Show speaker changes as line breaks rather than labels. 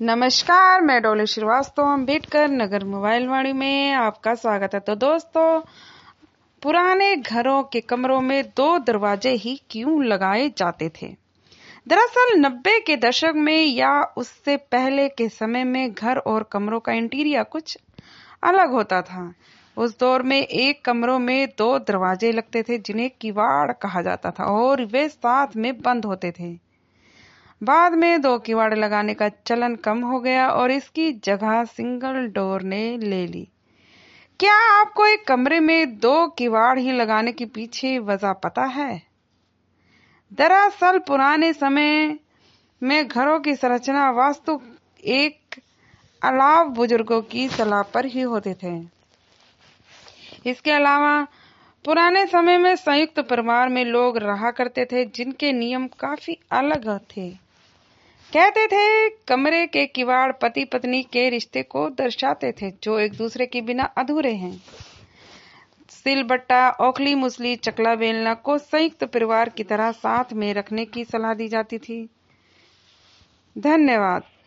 नमस्कार, मैं डॉली श्रीवास्तव अम्बेडकर नगर मोबाइल वाणी में आपका स्वागत है। तो दोस्तों, पुराने घरों के कमरों में 2 दरवाजे ही क्यों लगाए जाते थे? दरअसल 90 के दशक में या उससे पहले के समय में घर और कमरों का इंटीरियर कुछ अलग होता था। उस दौर में एक कमरों में 2 दरवाजे लगते थे जिन्हें किवाड़ कहा जाता था और वे साथ में बंद होते थे। बाद में 2 किवाड़ लगाने का चलन कम हो गया और इसकी जगह सिंगल डोर ने ले ली। क्या आपको एक कमरे में 2 किवाड़ ही लगाने के पीछे वजह पता है? दरअसल पुराने समय में घरों की संरचना वास्तु एक अलावा बुजुर्गों की सलाह पर ही होते थे। इसके अलावा पुराने समय में संयुक्त परिवार में लोग रहा करते थे जिनके नियम काफी अलग थे। कहते थे कमरे के किवाड़ पति पत्नी के रिश्ते को दर्शाते थे जो एक दूसरे के बिना अधूरे हैं। सिलबट्टा, ओखली, मुसली, चकला बेलना को संयुक्त परिवार की तरह साथ में रखने की सलाह दी जाती थी। धन्यवाद।